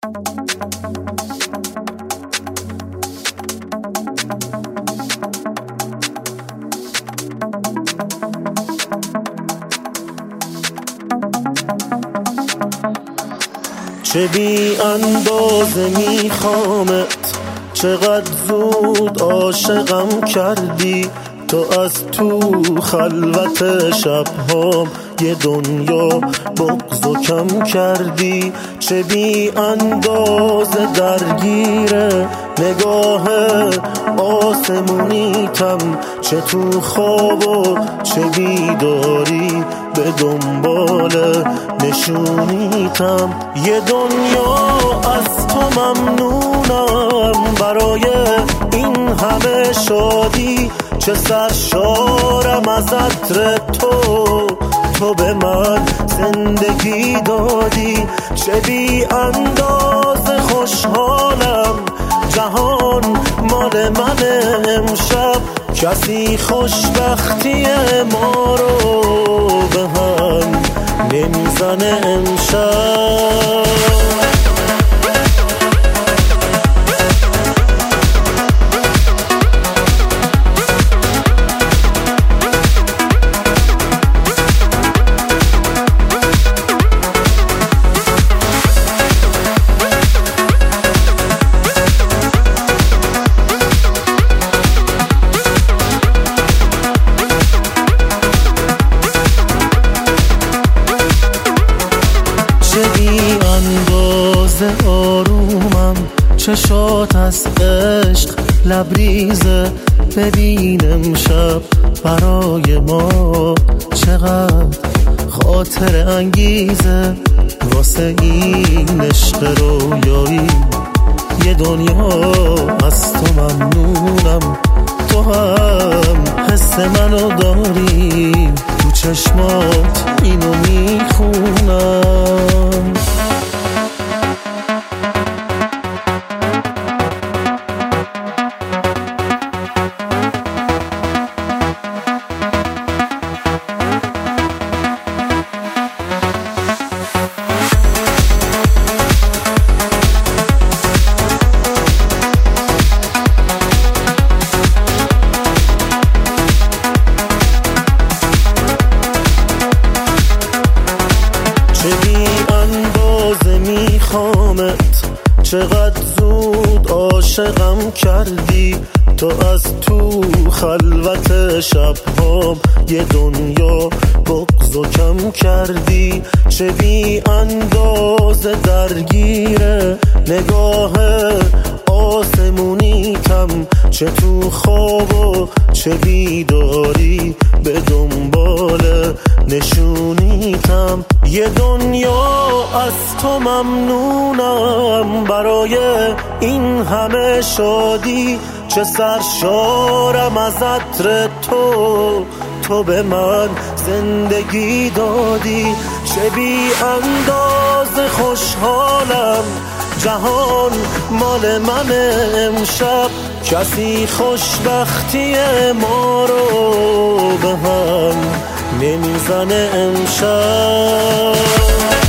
چه بی اندازه میخوامت، چقدر زود عاشقم کردی. تو از تو خلوت شبهام یه دنیا بغض و کم کردی. چه بی اندازه درگیره نگاه آسمونیتم، چه تو خواب و چه بیداری به دنبال نشونیتم. یه دنیا از تو ممنونم، برای این همه شادی. چه سرشارم از عطر تو به من زندگی دادی. چه بی اندازه خوشحالم، جهان مال من امشب. کسی خوشبختی ما رو به هم نمیزنه امشب. آرومم، چشات از عشق لبریزه. ببین امشب برای ما چقدر خاطر انگیزه. واسه این عشق رویایی یه دنیا از تو ممنونم. تو هم حس منو داری، تو چشمات اینو میخونم. چقدر زود عاشقم کردی. تو از تو خلوت شبهام یه دنیا بغض و کم کردی. چه بی اندازه درگیره نگاه آسمونیتم، چه تو خواب و چه بیداری به دنبال نشونیتم. یه دنیا از تو ممنونم، برای این همه شادی. چه سرشارم از عطر تو به من زندگی دادی. چه بی اندازه خوشحالم، جهان مال من امشب. کسی خوشبختی ما رو به هم نمیزنه امشب.